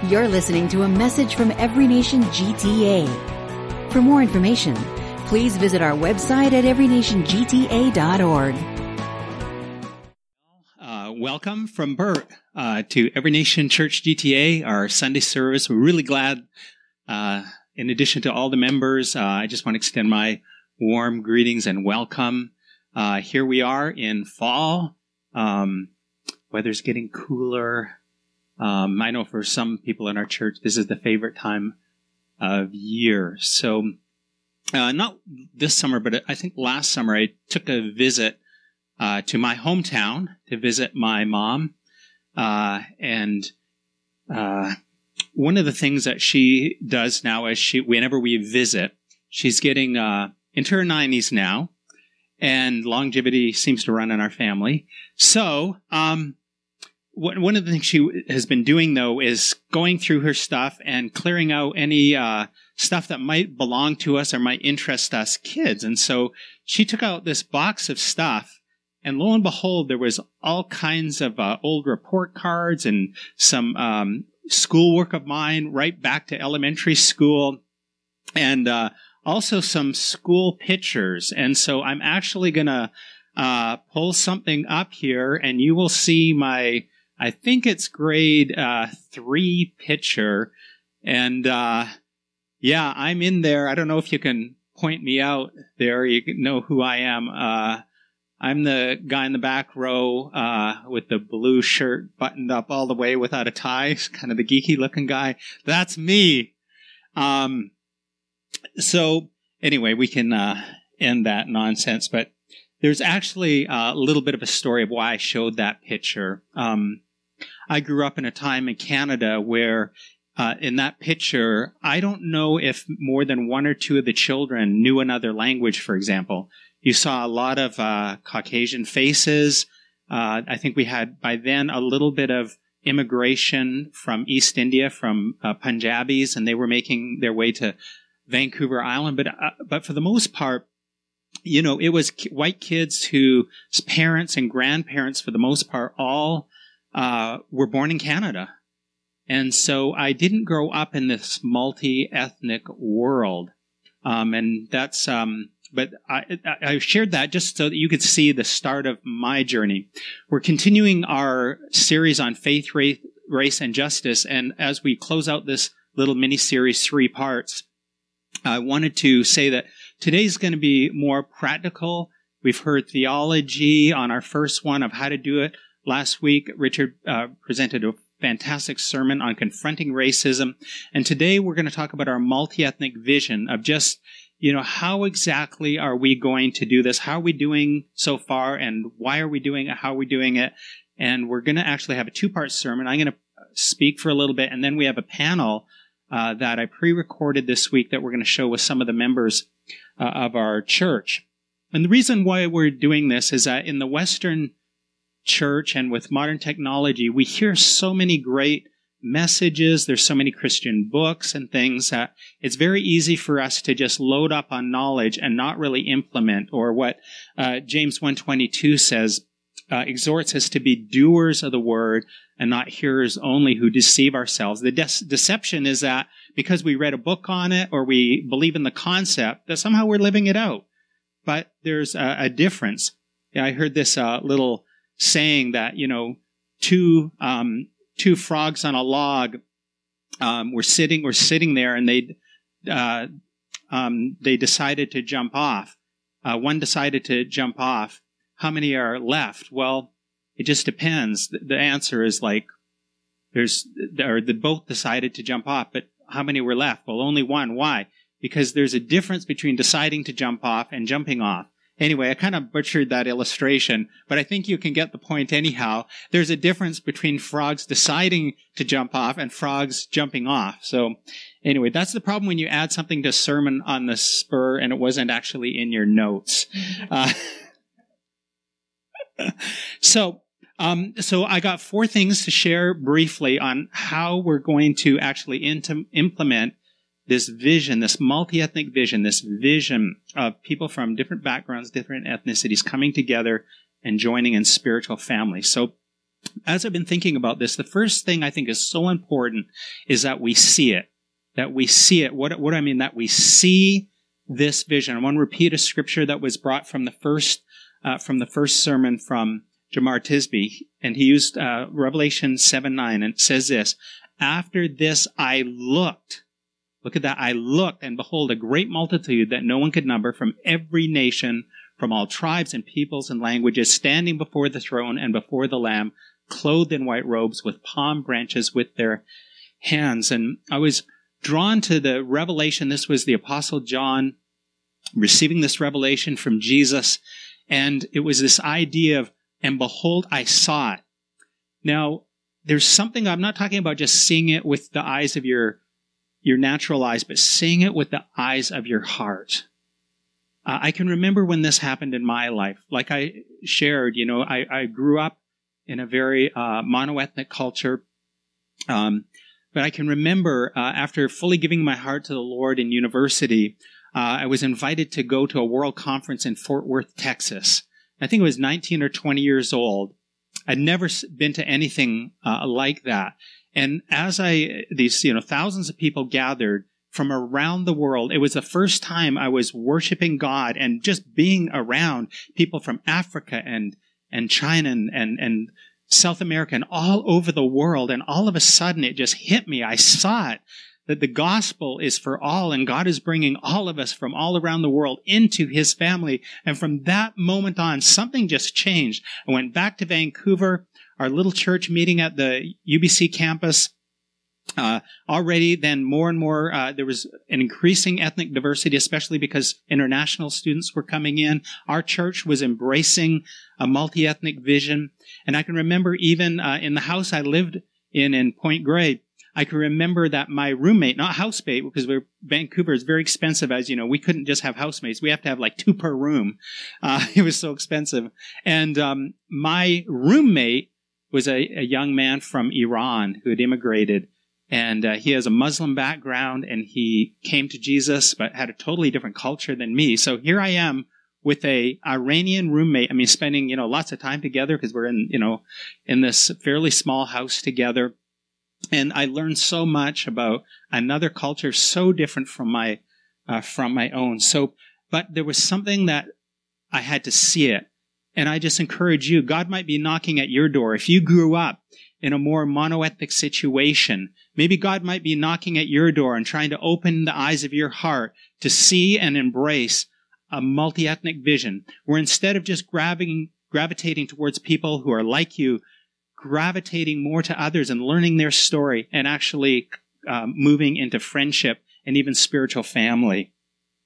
You're listening to a message from Every Nation GTA. For more information, please visit our website at everynationgta.org. Welcome from Bert to Every Nation Church GTA, our Sunday service. We're really glad, in addition to all the members, I just want to extend my warm greetings and welcome. Here we are in fall. Weather's getting cooler. I know for some people in our church, this is the favorite time of year. So, not this summer, but I think last summer I took a visit to my hometown to visit my mom. And one of the things that she does now is whenever we visit, she's getting into her 90s now, and longevity seems to run in our family. So, one of the things she has been doing, though, is going through her stuff and clearing out any stuff that might belong to us or might interest us kids. And so she took out this box of stuff, and lo and behold, there was all kinds of old report cards and some schoolwork of mine right back to elementary school, and also some school pictures. And so I'm actually going to pull something up here, and you will see I think it's grade 3 picture. And yeah, I'm in there. I don't know if you can point me out there. You know who I am. I'm the guy in the back row with the blue shirt buttoned up all the way without a tie, kind of the geeky looking guy. That's me. So anyway, we can end that nonsense, but there's actually a little bit of a story of why I showed that picture. I grew up in a time in Canada where in that picture, I don't know if more than one or two of the children knew another language, for example. You saw a lot of Caucasian faces. I think we had, by then, a little bit of immigration from East India, from Punjabis, and they were making their way to Vancouver Island. But for the most part, you know, it was white kids whose parents and grandparents, for the most part, all were born in Canada. And so I didn't grow up in this multi-ethnic world. And that's, but I shared that just so that you could see the start of my journey. We're continuing our series on faith, race, and justice. And as we close out this little mini-series, 3 parts, I wanted to say that today's going to be more practical. We've heard theology on our first one of how to do it. Last week, Richard presented a fantastic sermon on confronting racism. And today we're going to talk about our multi-ethnic vision of just, you know, how exactly are we going to do this? How are we doing so far? And why are we doing it? How are we doing it? And we're going to actually have a 2-part sermon. I'm going to speak for a little bit, and then we have a panel that I pre-recorded this week that we're going to show with some of the members of our church. And the reason why we're doing this is that in the Western church and with modern technology, we hear so many great messages. There's so many Christian books and things that it's very easy for us to just load up on knowledge and not really implement, or what James 1:22 says, exhorts us to be doers of the word and not hearers only, who deceive ourselves. The deception is that because we read a book on it or we believe in the concept, that somehow we're living it out. But there's a difference. I heard this little saying that, you know, two frogs on a log were sitting there, and they decided to jump off. One decided to jump off. How many are left? Well, it just depends. The answer is like they both decided to jump off, but how many were left? Well, only one. Why? Because there's a difference between deciding to jump off and jumping off. Anyway, I kind of butchered that illustration, but I think you can get the point anyhow. There's a difference between frogs deciding to jump off and frogs jumping off. So anyway, that's the problem when you add something to a sermon on the spur and it wasn't actually in your notes. So I got 4 things to share briefly on how we're going to actually implement this vision, this multi-ethnic vision, this vision of people from different backgrounds, different ethnicities coming together and joining in spiritual family. So as I've been thinking about this, the first thing I think is so important is that we see it. That we see it. What do I mean? That we see this vision. I want to repeat a scripture that was brought from the first sermon from Jamar Tisby, and he used Revelation 7:9, and it says this: "After this I looked." Look at that. "I looked, and behold, a great multitude that no one could number, from every nation, from all tribes and peoples and languages, standing before the throne and before the Lamb, clothed in white robes, with palm branches with their hands." And I was drawn to the revelation. This was the Apostle John receiving this revelation from Jesus. And it was this idea of, "And behold, I saw it." Now, there's something, I'm not talking about just seeing it with the eyes of your natural eyes, but seeing it with the eyes of your heart. I can remember when this happened in my life. Like I shared, I grew up in a very monoethnic culture. But I can remember after fully giving my heart to the Lord in university, I was invited to go to a world conference in Fort Worth, Texas. I think I was 19 or 20 years old. I'd never been to anything like that. And as these thousands of people gathered from around the world, it was the first time I was worshiping God and just being around people from Africa and China and South America and all over the world. And all of a sudden it just hit me. I saw it, that the gospel is for all, and God is bringing all of us from all around the world into his family. And from that moment on, something just changed. I went back to Vancouver, our little church meeting at the UBC campus. Already then more and more, there was an increasing ethnic diversity, especially because international students were coming in. Our church was embracing a multi-ethnic vision. And I can remember even in the house I lived in Point Grey, I can remember that my roommate, not housemate, because Vancouver is very expensive, as you know. We couldn't just have housemates. We have to have like 2 per room. It was so expensive. And my roommate was a young man from Iran who had immigrated. And he has a Muslim background, and he came to Jesus, but had a totally different culture than me. So here I am with a Iranian roommate. I mean, spending, lots of time together because we're in this fairly small house together. And I learned so much about another culture so different from my own. So, but there was something that I had to see it. And I just encourage you, God might be knocking at your door. If you grew up in a more monoethnic situation, maybe God might be knocking at your door and trying to open the eyes of your heart to see and embrace a multi-ethnic vision, where instead of just gravitating towards people who are like you, gravitating more to others and learning their story, and actually moving into friendship and even spiritual family.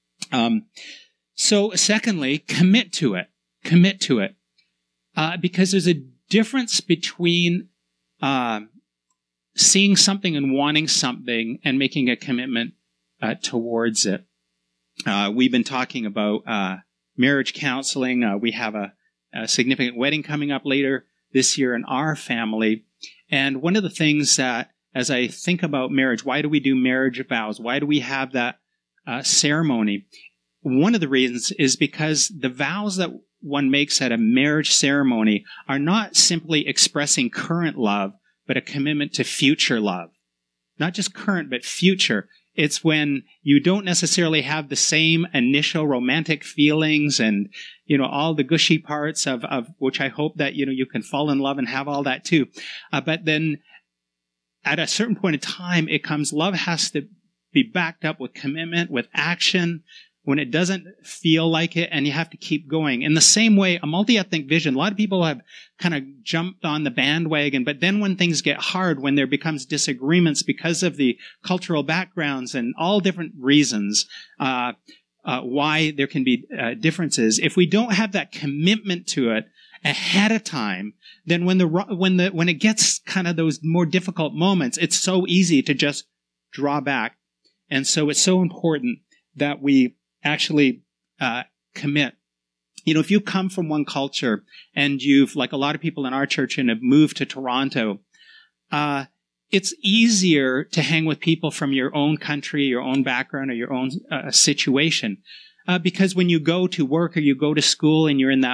So secondly, commit to it. Commit to it. Because there's a difference between seeing something and wanting something and making a commitment towards it. We've been talking about marriage counseling. We have a significant wedding coming up later this year in our family. And one of the things that, as I think about marriage, why do we do marriage vows? Why do we have that ceremony? One of the reasons is because the vows that one makes at a marriage ceremony are not simply expressing current love, but a commitment to future love. Not just current, but future. It's when you don't necessarily have the same initial romantic feelings and, all the gushy parts of which I hope that, you can fall in love and have all that too. But then at a certain point in time, love has to be backed up with commitment, with action, when it doesn't feel like it, and you have to keep going. In the same way, a multi-ethnic vision, a lot of people have kind of jumped on the bandwagon, but then when things get hard, when there becomes disagreements because of the cultural backgrounds and all different reasons why there can be differences, if we don't have that commitment to it ahead of time, then when it gets kind of those more difficult moments, it's so easy to just draw back. And so it's so important that we actually commit. If you come from one culture and you've, like a lot of people in our church, and have moved to Toronto, it's easier to hang with people from your own country, your own background, or your own situation. Because when you go to work or you go to school and you're in that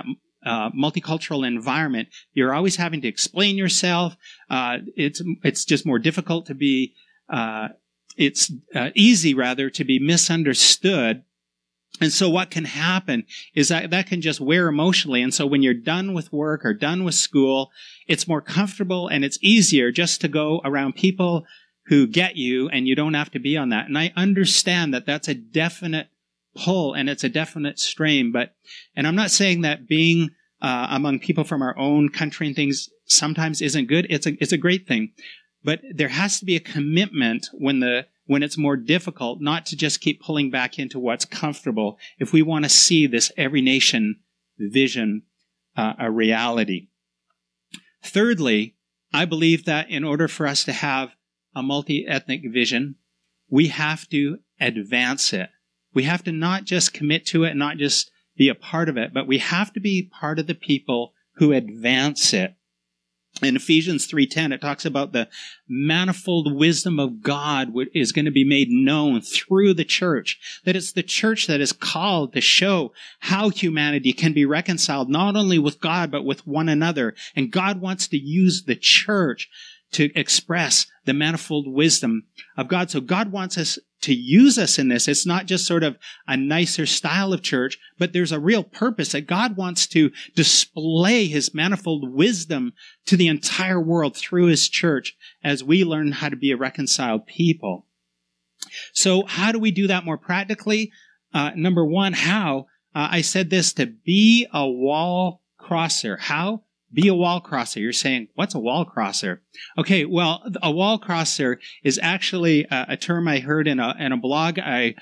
multicultural environment, you're always having to explain yourself. It's just more difficult to be, it's easy rather to be misunderstood. And so what can happen is that can just wear emotionally. And so when you're done with work or done with school, it's more comfortable and it's easier just to go around people who get you, and you don't have to be on that. And I understand that that's a definite pull and it's a definite strain. And I'm not saying that being among people from our own country and things sometimes isn't good. It's a great thing. But there has to be a commitment when it's more difficult, not to just keep pulling back into what's comfortable if we want to see this every nation vision a reality. Thirdly, I believe that in order for us to have a multi-ethnic vision, we have to advance it. We have to not just commit to it, not just be a part of it, but we have to be part of the people who advance it. In Ephesians 3:10, it talks about the manifold wisdom of God is going to be made known through the church. That it's the church that is called to show how humanity can be reconciled not only with God, but with one another. And God wants to use the church to express the manifold wisdom of God. So God wants us to use us in this. It's not just sort of a nicer style of church, but there's a real purpose that God wants to display his manifold wisdom to the entire world through his church as we learn how to be a reconciled people. So how do we do that more practically? Number one, how? I said this, to be a wall crosser. How? Be a wall crosser. You're saying, what's a wall crosser? Okay, well, a wall crosser is actually a term I heard in a blog I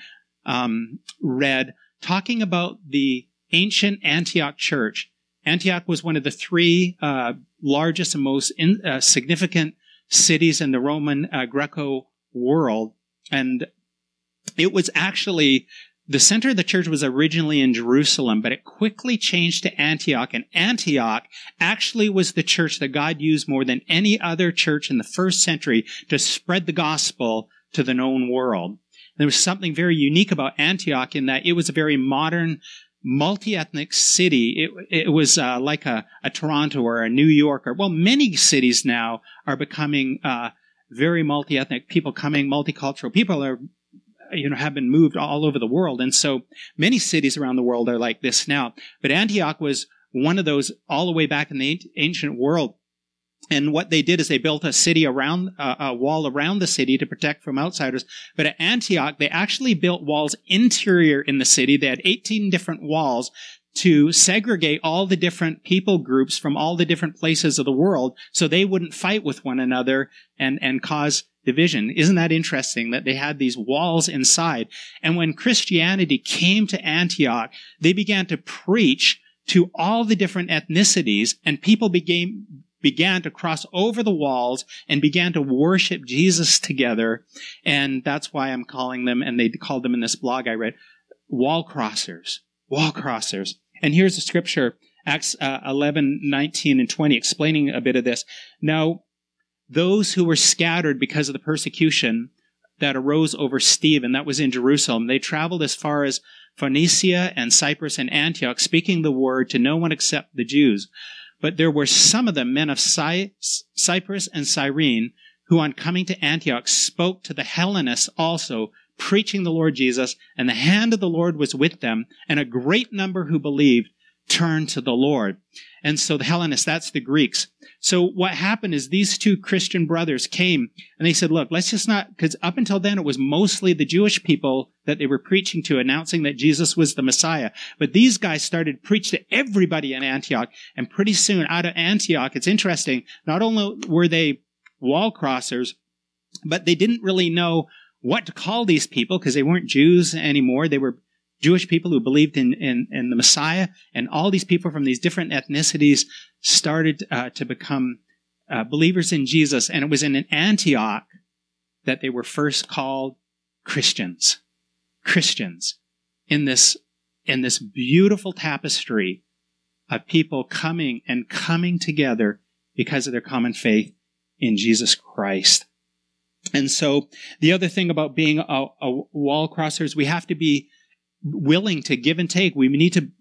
read talking about the ancient Antioch church. Antioch was one of the three largest and most significant cities in the Roman Greco world. And it was actually, the center of the church was originally in Jerusalem, but it quickly changed to Antioch. And Antioch actually was the church that God used more than any other church in the first century to spread the gospel to the known world. There was something very unique about Antioch in that it was a very modern, multi-ethnic city. It was like a Toronto or a New York, or, well, many cities now are becoming very multi-ethnic, people coming, multicultural. People are, have been moved all over the world. And so many cities around the world are like this now. But Antioch was one of those all the way back in the ancient world. And what they did is they built a city around, a wall around the city to protect from outsiders. But at Antioch, they actually built walls interior in the city. They had 18 different walls to segregate all the different people groups from all the different places of the world so they wouldn't fight with one another and cause division. Isn't that interesting that they had these walls inside? And when Christianity came to Antioch, they began to preach to all the different ethnicities, and people began to cross over the walls and began to worship Jesus together. And that's why I'm calling them, and they called them in this blog I read, wall crossers. Wall crossers. And here's the scripture, Acts 11:19 and 20, explaining a bit of this. Now, those who were scattered because of the persecution that arose over Stephen, that was in Jerusalem, they traveled as far as Phoenicia and Cyprus and Antioch, speaking the word to no one except the Jews. But there were some of them, men of Cyprus and Cyrene, who on coming to Antioch spoke to the Hellenists also, preaching the Lord Jesus, and the hand of the Lord was with them, and a great number who believed turned to the Lord. And so the Hellenists, that's the Greeks. So what happened is these two Christian brothers came and they said, look, let's just not, because up until then it was mostly the Jewish people that they were preaching to, announcing that Jesus was the Messiah. But these guys started to preach to everybody in Antioch. And pretty soon out of Antioch, it's interesting, not only were they wall crossers, but they didn't really know what to call these people because they weren't Jews anymore. They were Jewish people who believed in the Messiah, and all these people from these different ethnicities started to become believers in Jesus. And it was in Antioch that they were first called Christians. Christians in this beautiful tapestry of people coming together because of their common faith in Jesus Christ. And so the other thing about being a wall crosser is we have to be willing to give and take. We need to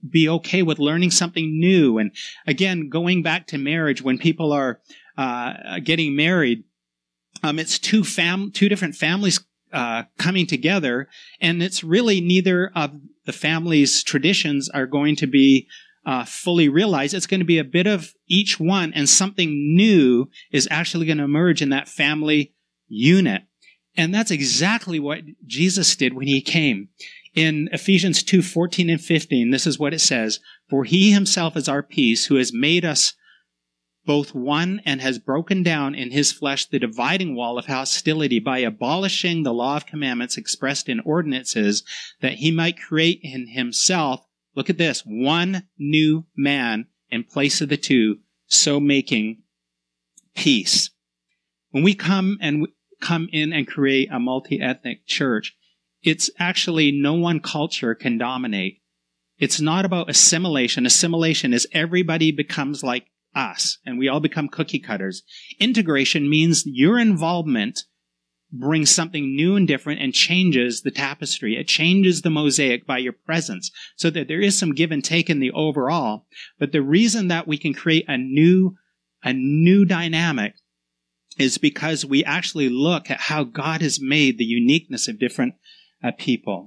be okay with learning something new. And again, going back to marriage, when people are getting married, it's two different families coming together, and it's really neither of the family's traditions are going to be fully realized. It's going to be a bit of each one, and something new is actually going to emerge in that family unit. And that's exactly what Jesus did when he came. In Ephesians 2:14 and 15, this is what it says, "For he himself is our peace, who has made us both one and has broken down in his flesh the dividing wall of hostility by abolishing the law of commandments expressed in ordinances, that he might create in himself," look at this, "one new man in place of the two, so making peace." When we come in and create a multi-ethnic church, it's actually no one culture can dominate. It's not about assimilation. Assimilation is everybody becomes like us, and we all become cookie cutters. Integration means your involvement brings something new and different and changes the tapestry. It changes the mosaic by your presence, so that there is some give and take in the overall. But the reason that we can create a new dynamic is because we actually look at how God has made the uniqueness of different people.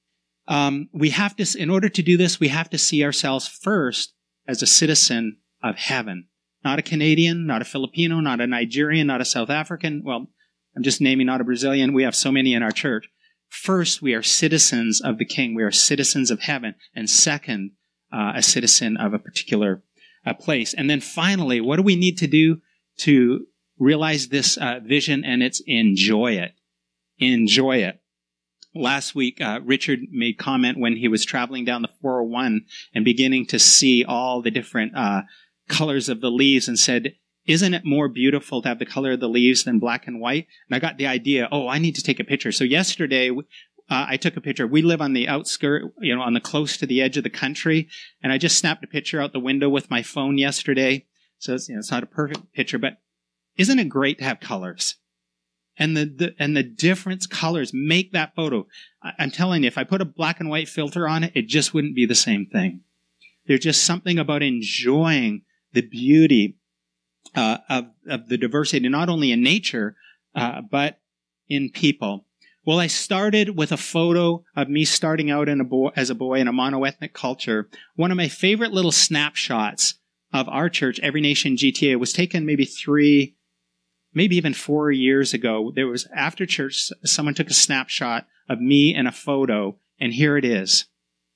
We have to, in order to do this, we have to see ourselves first as a citizen of heaven. Not a Canadian, not a Filipino, not a Nigerian, not a South African. Well, I'm just naming, not a Brazilian. We have so many in our church. First, we are citizens of the King. We are citizens of heaven. And second, a citizen of a particular place. And then finally, what do we need to do to realize this vision? And it's enjoy it. Enjoy it. Last week, Richard made comment when he was traveling down the 401 and beginning to see all the different colors of the leaves, and said, "Isn't it more beautiful to have the color of the leaves than black and white?" And I got the idea, I need to take a picture. So yesterday, I took a picture. We live on the outskirt, on the close to the edge of the country, and I just snapped a picture out the window with my phone yesterday. So it's not a perfect picture, but isn't it great to have colors? And the different colors make that photo. I'm telling you, if I put a black and white filter on it, it just wouldn't be the same thing. There's just something about enjoying the beauty of the diversity, not only in nature, but in people. Well, I started with a photo of me starting out as a boy in a monoethnic culture. One of my favorite little snapshots of our church, Every Nation GTA, was taken maybe 3, maybe even 4 years ago. There was, after church, someone took a snapshot of me in a photo, and here it is.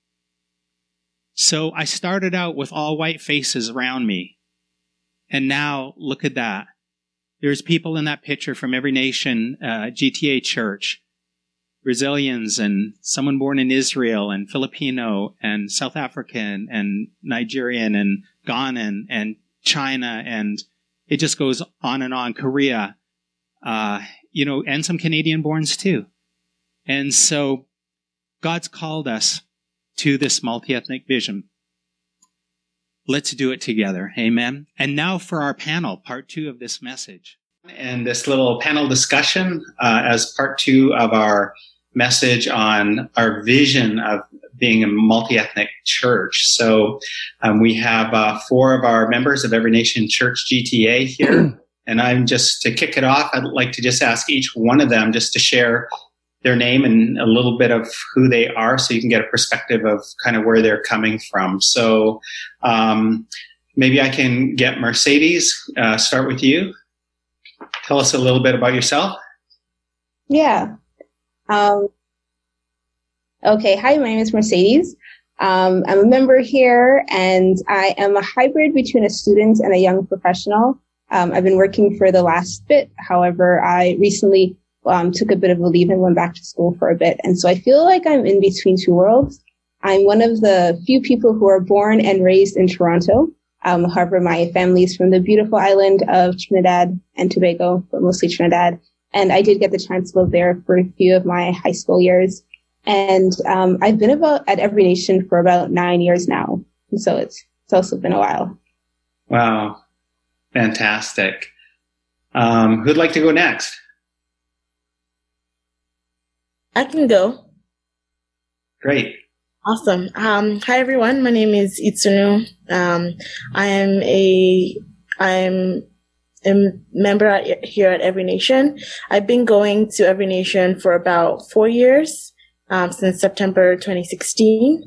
So I started out with all white faces around me. And now, look at that. There's people in that picture from Every Nation GTA church. Brazilians, and someone born in Israel, and Filipino, and South African, and Nigerian, and Ghanan, and China, and it just goes on and on. Korea, and some Canadian borns too. And so God's called us to this multi-ethnic vision. Let's do it together. Amen. And now for our panel, part 2 of this message. And this little panel discussion as part 2 of our message on our vision of being a multi-ethnic church. So we have 4 of our members of Every Nation Church GTA here. And I'm just, to kick it off, I'd like to just ask each one of them just to share their name and a little bit of who they are, so you can get a perspective of kind of where they're coming from. So maybe I can get Mercedes, start with you. Tell us a little bit about yourself. Yeah. Okay. Hi, my name is Mercedes. I'm a member here, and I am a hybrid between a student and a young professional. I've been working for the last bit. However, I recently took a bit of a leave and went back to school for a bit. And so I feel like I'm in between two worlds. I'm one of the few people who are born and raised in Toronto. However, my family is from the beautiful island of Trinidad and Tobago, but mostly Trinidad. And I did get the chance to live there for a few of my high school years. And I've been at Every Nation for about 9 years now. And so it's also been a while. Wow. Fantastic. Who'd like to go next? I can go. Great. Awesome. Hi everyone. My name is Itsunu. I'm a member here at Every Nation. I've been going to Every Nation for about 4 years, since September 2016.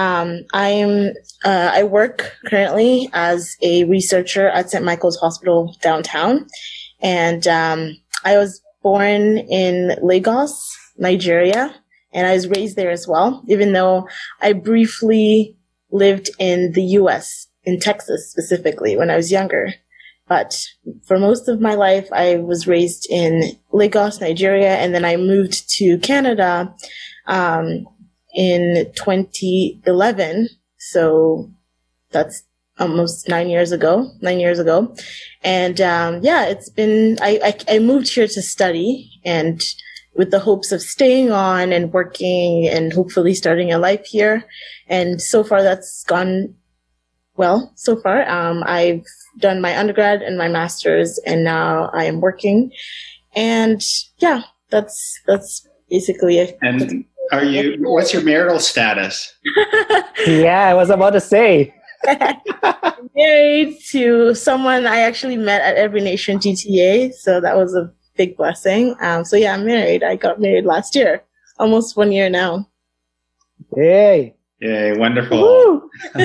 I work currently as a researcher at St. Michael's Hospital downtown. And, I was born in Lagos, Nigeria, and I was raised there as well, even though I briefly lived in the US, in Texas specifically, when I was younger. But for most of my life, I was raised in Lagos, Nigeria, and then I moved to Canada in 2011. So that's almost 9 years ago. And it's been, I moved here to study, and with the hopes of staying on and working and hopefully starting a life here. And so far that's gone well so far. I've done my undergrad and my master's, and now I am working. And yeah, that's basically it. And what's your marital status? Yeah, I was about to say. I'm married to someone I actually met at Every Nation GTA, so that was a big blessing. So yeah, I'm married. I got married last year, almost 1 year now. Yay! Yay! Wonderful.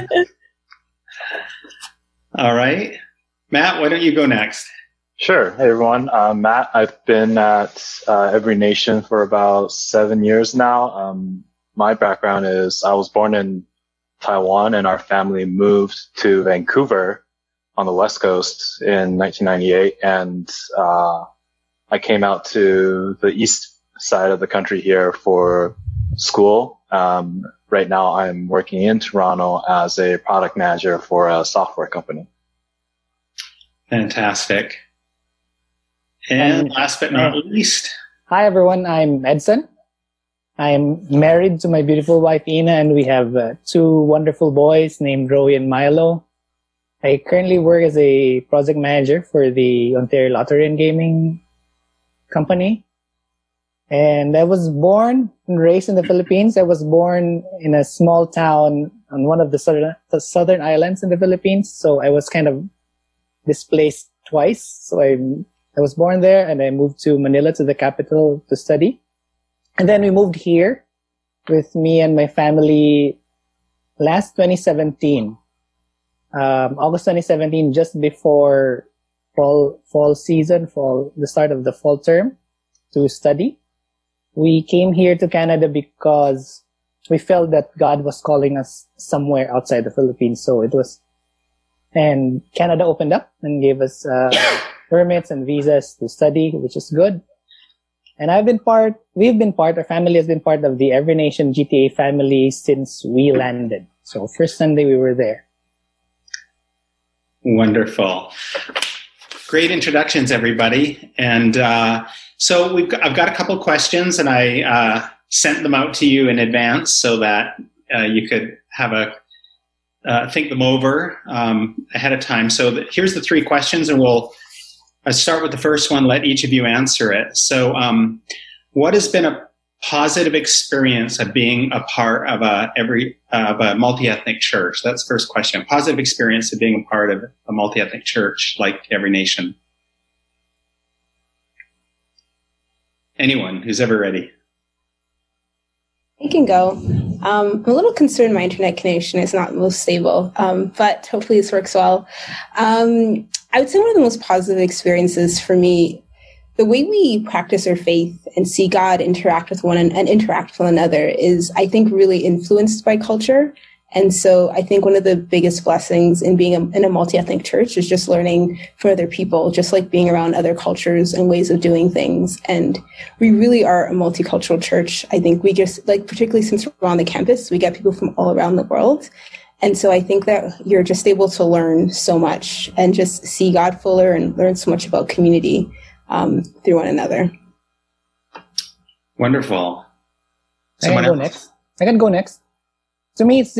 All right, Matt, why don't you go next? Sure. Hey everyone, Matt. I've been at Every Nation for about 7 years now. My background is I was born in Taiwan, and our family moved to Vancouver on the West Coast in 1998, and I came out to the east side of the country here for school. Right now I'm working in Toronto as a product manager for a software company. Fantastic. And last but not least. Hi everyone, I'm Edson. I'm married to my beautiful wife Ina, and we have 2 wonderful boys named Roy and Milo. I currently work as a project manager for the Ontario Lottery and Gaming Company. And I was born and raised in the Philippines. I was born in a small town on one of the southern islands in the Philippines. So I was kind of displaced twice. So I was born there, and I moved to Manila, to the capital, to study. And then we moved here with me and my family last 2017, August 2017, just before the start of the fall term, to study. We came here to Canada because we felt that God was calling us somewhere outside the Philippines. And Canada opened up and gave us permits and visas to study, which is good. And our family has been part of the Every Nation GTA family since we landed. So first Sunday we were there. Wonderful. Great introductions, everybody. And so I've got a couple questions, and I sent them out to you in advance so that you could have think them over ahead of time. So here's the 3 questions, and we'll start with the first one, let each of you answer it. So what has been a positive experience of being a part of a multi-ethnic church? That's the first question. Positive experience of being a part of a multi-ethnic church like Every Nation. Anyone who's ever ready? I can go. I'm a little concerned my internet connection is not most stable, but hopefully this works well. I would say one of the most positive experiences for me, the way we practice our faith and see God interact with one another is, I think, really influenced by culture. And so I think one of the biggest blessings in being in a multi-ethnic church is just learning from other people, just like being around other cultures and ways of doing things. And we really are a multicultural church. I think we just, particularly since we're on the campus, we get people from all around the world. And so I think that you're just able to learn so much and just see God fuller and learn so much about community through one another. Wonderful. I can go next. To me, it's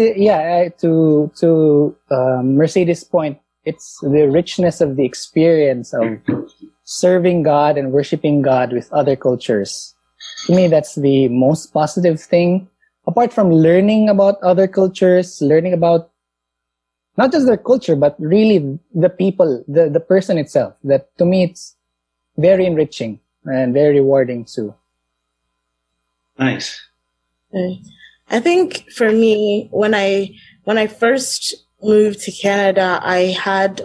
to Mercedes' point, it's the richness of the experience of serving God and worshiping God with other cultures. To me, that's the most positive thing apart from learning about other cultures, learning about not just their culture, but really the people, the person itself, that to me it's very enriching and very rewarding too. Nice. I think for me, when I first moved to Canada, I had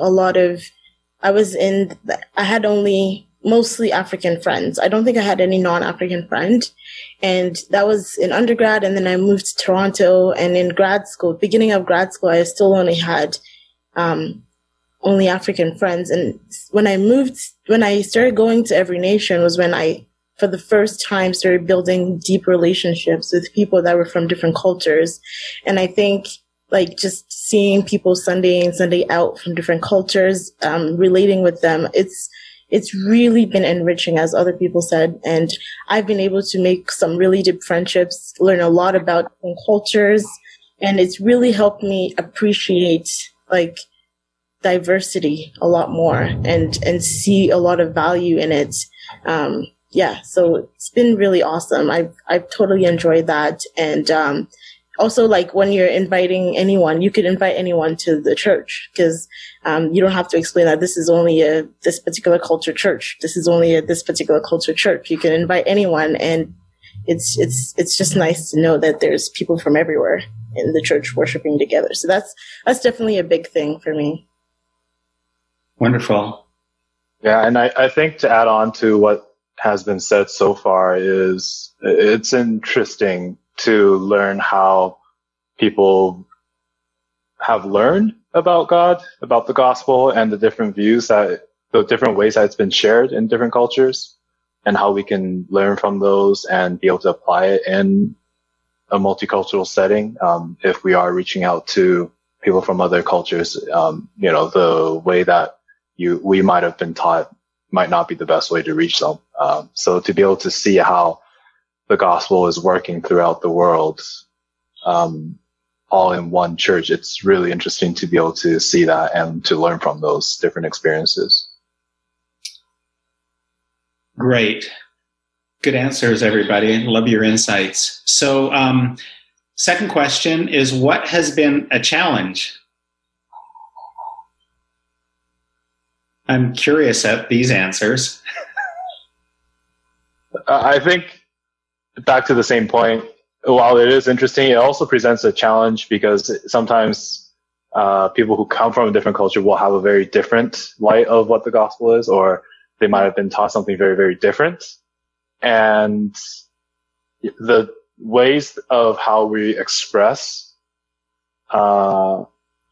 only mostly African friends. I don't think I had any non-African friend. And that was in undergrad. And then I moved to Toronto, and in grad school, beginning of grad school, I still only had, only African friends. And when I started going to Every Nation was when I, for the first time, started building deep relationships with people that were from different cultures. And I think like just seeing people Sunday in, Sunday out from different cultures, relating with them, it's really been enriching, as other people said. And I've been able to make some really deep friendships, learn a lot about different cultures. And it's really helped me appreciate like diversity a lot more and see a lot of value in it. So it's been really awesome. I've totally enjoyed that. And, also, like when you're inviting anyone, you could invite anyone to the church, because you don't have to explain that this is only this particular culture church. This is only this particular culture church. You can invite anyone, and it's just nice to know that there's people from everywhere in the church worshiping together. So that's definitely a big thing for me. Wonderful. Yeah, and I think to add on to what has been said so far is it's interesting to learn how people have learned about God, about the gospel, and the different views the different ways that it's been shared in different cultures, and how we can learn from those and be able to apply it in a multicultural setting. If we are reaching out to people from other cultures, the way that we might have been taught might not be the best way to reach them. So to be able to see how the gospel is working throughout the world, all in one church, it's really interesting to be able to see that and to learn from those different experiences. Great. Good answers, everybody. Love your insights. So, second question is, what has been a challenge? I'm curious at these answers. I think back to the same point, while it is interesting, it also presents a challenge, because sometimes people who come from a different culture will have a very different light of what the gospel is, or they might have been taught something very, very different. And the ways of how we express our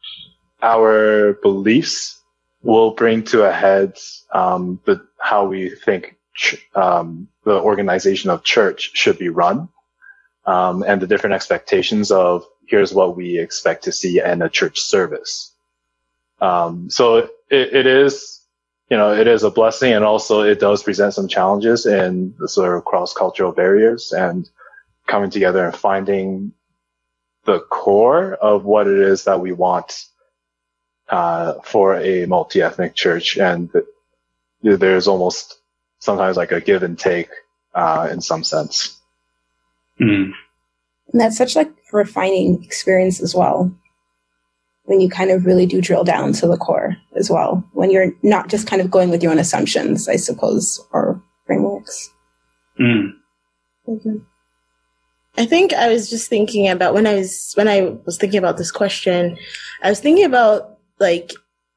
beliefs will bring to a head how we think the organization of church should be run, and the different expectations of here's what we expect to see in a church service. So it is, it is a blessing, and also it does present some challenges in the sort of cross-cultural barriers and coming together and finding the core of what it is that we want for a multi-ethnic church. And there's almost sometimes like a give and take in some sense. Mm. And that's such like a refining experience as well, when you kind of really do drill down to the core as well, when you're not just kind of going with your own assumptions, I suppose, or frameworks. Mm. Mm-hmm. I think I was just thinking about when I was thinking about this question, I was thinking about like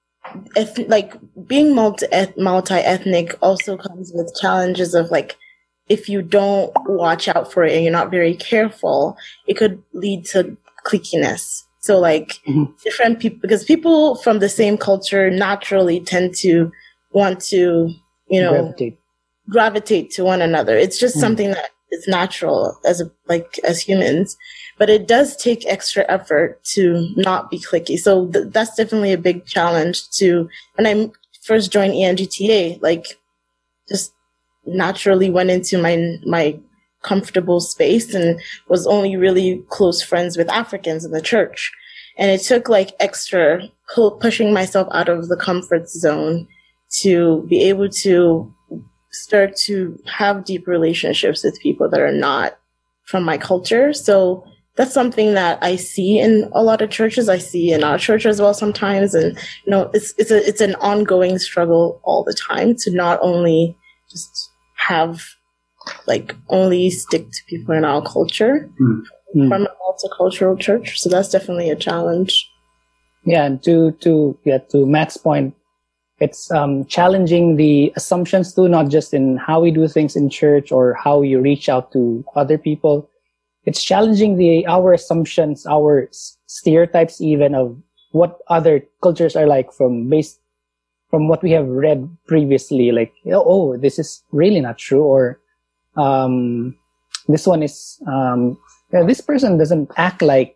being multi-ethnic also comes with challenges of like, if you don't watch out for it and you're not very careful, it could lead to cliquiness. So like different people, because people from the same culture naturally tend to want to, gravitate to one another. It's just something that is natural as humans, but it does take extra effort to not be cliquey. So that's definitely a big challenge to, when I first joined ENGTA, like just naturally went into my comfortable space and was only really close friends with Africans in the church. And it took like extra pushing myself out of the comfort zone to be able to start to have deep relationships with people that are not from my culture. So that's something that I see in a lot of churches. I see in our church as well sometimes. And, it's an ongoing struggle all the time to not only just have, only stick to people in our culture from a multicultural church. So that's definitely a challenge. Yeah. And to Matt's point, it's challenging the assumptions too, not just in how we do things in church or how we reach out to other people. It's challenging our assumptions, our stereotypes even of what other cultures are like from what we have read previously. Like, this is really not true, or this one is this person doesn't act like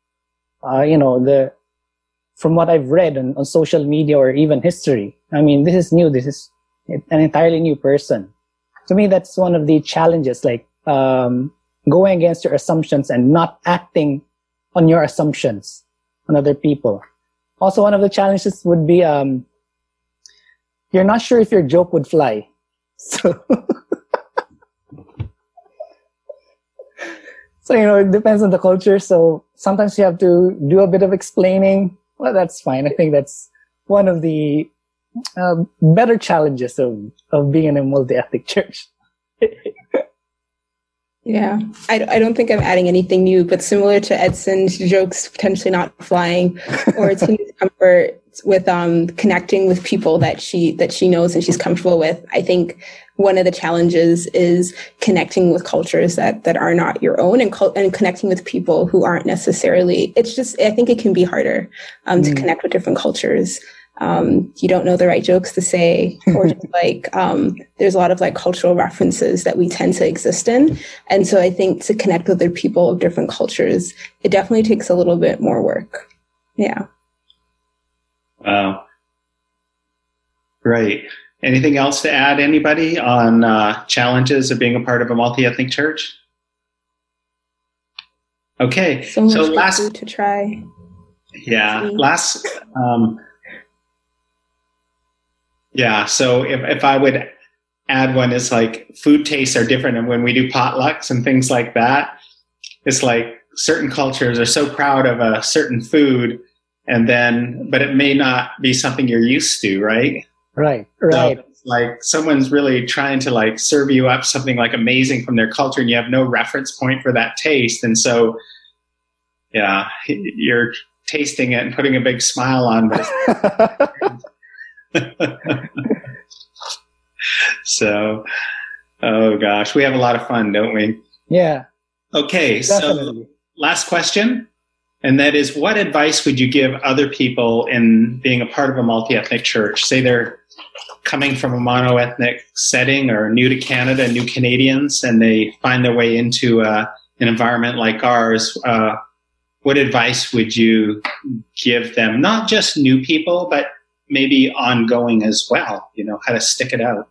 from what I've read on social media or even history. I mean, this is new. This is an entirely new person. To me, that's one of the challenges, going against your assumptions and not acting on your assumptions on other people. Also, one of the challenges would be, you're not sure if your joke would fly. So, it depends on the culture. So sometimes you have to do a bit of explaining. Well, that's fine. I think that's one of the better challenges of being in a multi-ethnic church. Yeah, I don't think I'm adding anything new, but similar to Edson's jokes potentially not flying, or Tina's comfort with connecting with people that she knows and she's comfortable with. I think one of the challenges is connecting with cultures that are not your own, and connecting with people who aren't necessarily. I think it can be harder to connect with different cultures. You don't know the right jokes to say, or just there's a lot of cultural references that we tend to exist in. And so I think to connect with other people of different cultures, it definitely takes a little bit more work. Yeah. Wow. Great. Anything else to add, anybody, on challenges of being a part of a multi-ethnic church? Okay. So much food to try. Yeah. Yeah, so if I would add one, is food tastes are different, and when we do potlucks and things like that, it's certain cultures are so proud of a certain food, but it may not be something you're used to, right? Right. So it's someone's really trying to serve you up something amazing from their culture, and you have no reference point for that taste, and so yeah, you're tasting it and putting a big smile on, but So, oh gosh, we have a lot of fun, don't we? Yeah. Okay, definitely. So last question, and that is, what advice would you give other people in being a part of a multi-ethnic church? Say they're coming from a mono-ethnic setting or new to Canada, new Canadians, and they find their way into an environment like ours. What advice would you give them? Not just new people, but maybe ongoing as well, how to stick it out.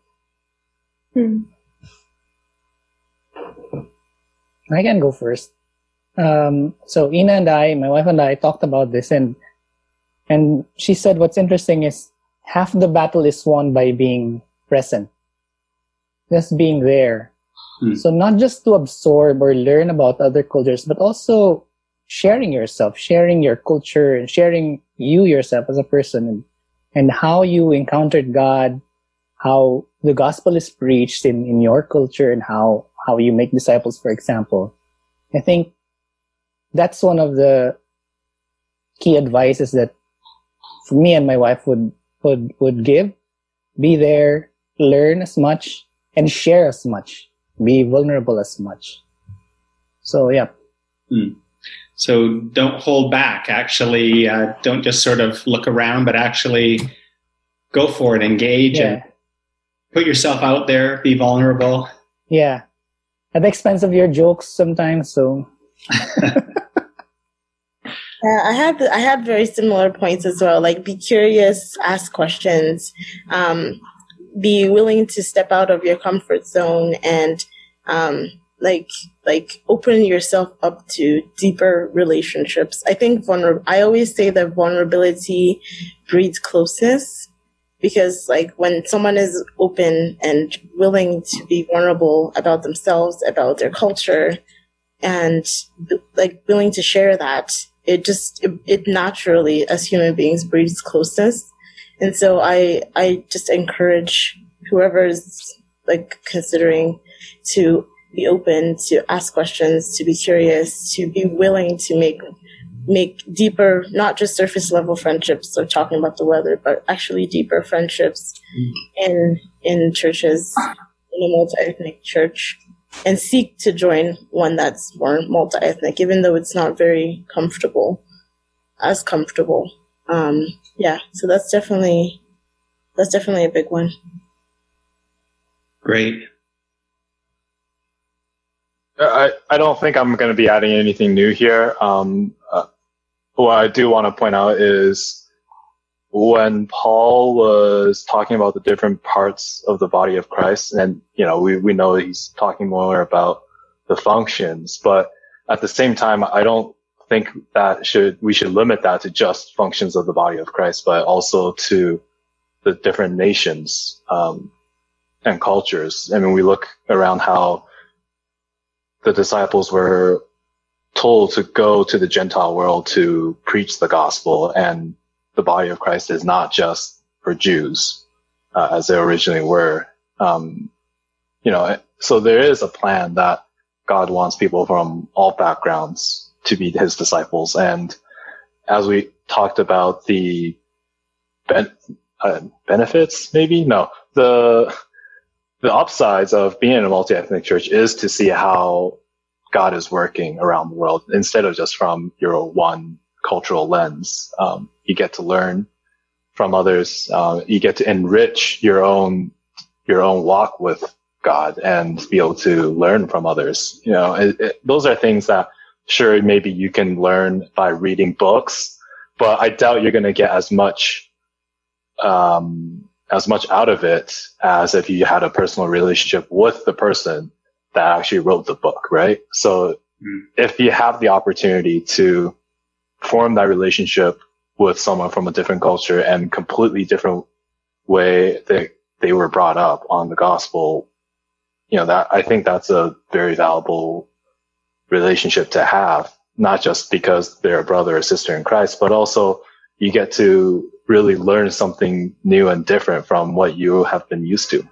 I can go first. So Ina and my wife and I talked about this, and she said what's interesting is half the battle is won by being present, just being there. So not just to absorb or learn about other cultures, but also sharing yourself, sharing your culture, and sharing you yourself as a person, and how you encountered God, how the gospel is preached in your culture, and how you make disciples, for example. I think that's one of the key advices that for me and my wife would give. Be there, learn as much, and share as much. Be vulnerable as much. So, yeah. So don't hold back. Actually, don't just sort of look around, but actually go for it, engage, and put yourself out there, be vulnerable. Yeah. At the expense of your jokes sometimes, so. I had very similar points as well. Be curious, ask questions, be willing to step out of your comfort zone, and open yourself up to deeper relationships. I think I always say that vulnerability breeds closeness, because when someone is open and willing to be vulnerable about themselves, about their culture, and like willing to share that, it naturally, as human beings, breeds closeness. And so I just encourage whoever is like considering to be open, to ask questions, to be curious, to be willing to make deeper, not just surface level friendships or talking about the weather, but actually deeper friendships in churches, in a multi-ethnic church, and seek to join one that's more multi-ethnic, even though it's not very comfortable. So that's definitely a big one. Great. I don't think I'm going to be adding anything new here. What I do want to point out is when Paul was talking about the different parts of the body of Christ, and, we know he's talking more about the functions, but at the same time, I don't think that we should limit that to just functions of the body of Christ, but also to the different nations, and cultures. I mean, we look around how the disciples were told to go to the Gentile world to preach the gospel, and the body of Christ is not just for Jews, as they originally were. So there is a plan that God wants people from all backgrounds to be his disciples. And as we talked about the benefits, the upsides of being in a multi-ethnic church is to see how God is working around the world instead of just from your one cultural lens. You get to learn from others. You get to enrich your own walk with God and be able to learn from others. Those are things that sure, maybe you can learn by reading books, but I doubt you're going to get as much out of it as if you had a personal relationship with the person that actually wrote the book, right? So if you have the opportunity to form that relationship with someone from a different culture and completely different way that they were brought up on the gospel, that I think that's a very valuable relationship to have, not just because they're a brother or sister in Christ, but also you get to really learn something new and different from what you have been used to.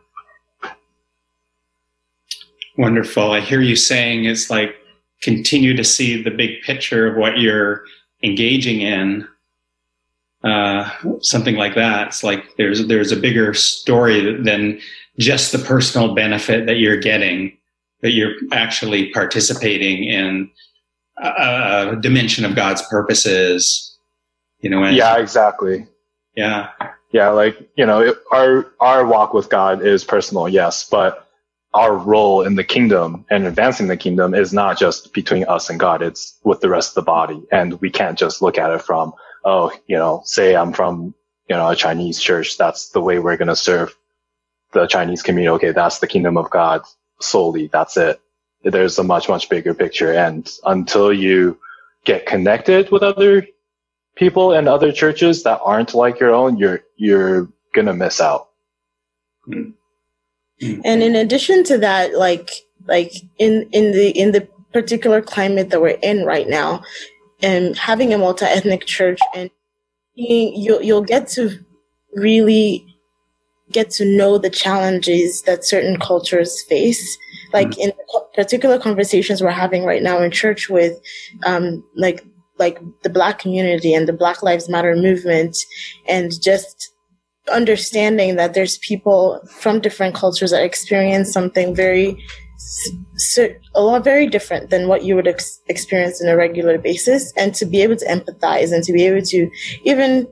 Wonderful. I hear you saying it's like continue to see the big picture of what you're engaging in. Something like that. It's like there's a bigger story than just the personal benefit that you're getting, that you're actually participating in a dimension of God's purposes. Yeah, exactly. Yeah. Yeah, our walk with God is personal, yes, but our role in the kingdom and advancing the kingdom is not just between us and God, it's with the rest of the body. And we can't just look at it from, say I'm from, a Chinese church, that's the way we're going to serve the Chinese community. Okay, that's the kingdom of God solely, that's it. There's a much, much bigger picture. And until you get connected with other people and other churches that aren't like your own, you're going to miss out. Mm-hmm. And in addition to that, like in the particular climate that we're in right now, and having a multi-ethnic church, and you'll get to really get to know the challenges that certain cultures face. Like in particular conversations we're having right now in church with, like the Black community and the Black Lives Matter movement, and just understanding that there's people from different cultures that experience something very different than what you would experience on a regular basis, and to be able to empathize and to be able to even,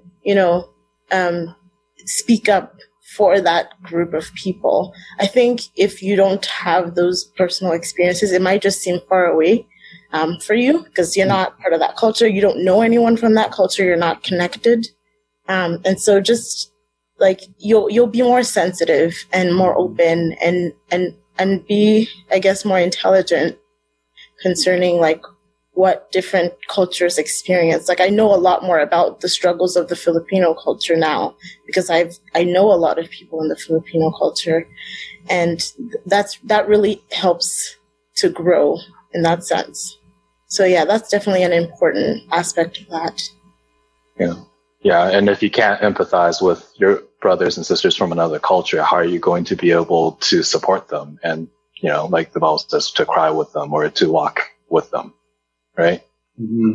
speak up for that group of people. I think if you don't have those personal experiences, it might just seem far away for you because you're not part of that culture. You don't know anyone from that culture. You're not connected. And so just like you'll be more sensitive and more open and be, I guess, more intelligent concerning like what different cultures experience. Like I know a lot more about the struggles of the Filipino culture now because I know a lot of people in the Filipino culture, and that really helps to grow in that sense. So yeah, that's definitely an important aspect of that. Yeah. Yeah. And if you can't empathize with your brothers and sisters from another culture, how are you going to be able to support them? And, you know, like the Bible says, to cry with them or to walk with them. Right? Mm-hmm.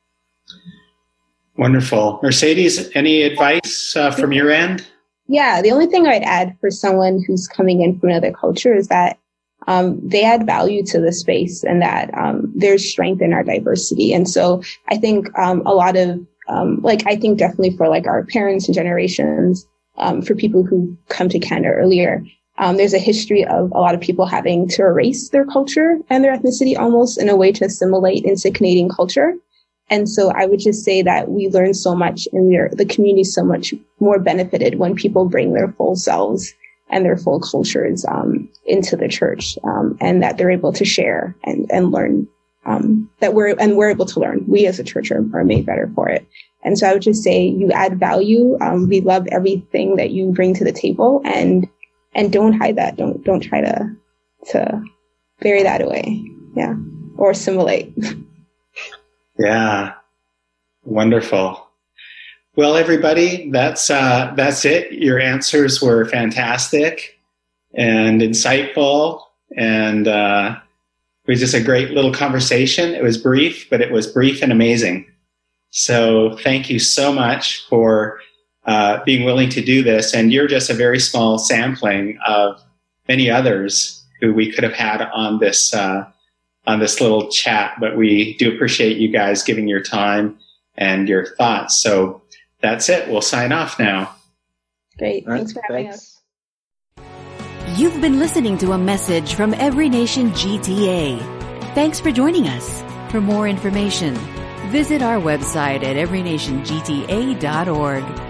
Wonderful. Mercedes, any advice from your end? Yeah, the only thing I'd add for someone who's coming in from another culture is that they add value to the space, and that there's strength in our diversity. And so I think a lot of, I think definitely for like our parents and generations, for people who come to Canada earlier, there's a history of a lot of people having to erase their culture and their ethnicity almost in a way to assimilate into Canadian culture. And so I would just say that we learn so much, and the community is so much more benefited when people bring their full selves and their full cultures into the church, and that they're able to share and learn, that we're able to learn. We as a church are made better for it. And so I would just say you add value. We love everything that you bring to the table, and don't hide that. Don't try to bury that away. Yeah. Or assimilate. Yeah. Wonderful. Well, everybody, that's it. Your answers were fantastic and insightful, and it was just a great little conversation. It was brief, but it was brief and amazing. So thank you so much for being willing to do this. And you're just a very small sampling of many others who we could have had on this little chat. But we do appreciate you guys giving your time and your thoughts. So that's it. We'll sign off now. Great. Thanks for having us. You've been listening to a message from Every Nation GTA. Thanks for joining us. For more information, visit our website at everynationgta.org.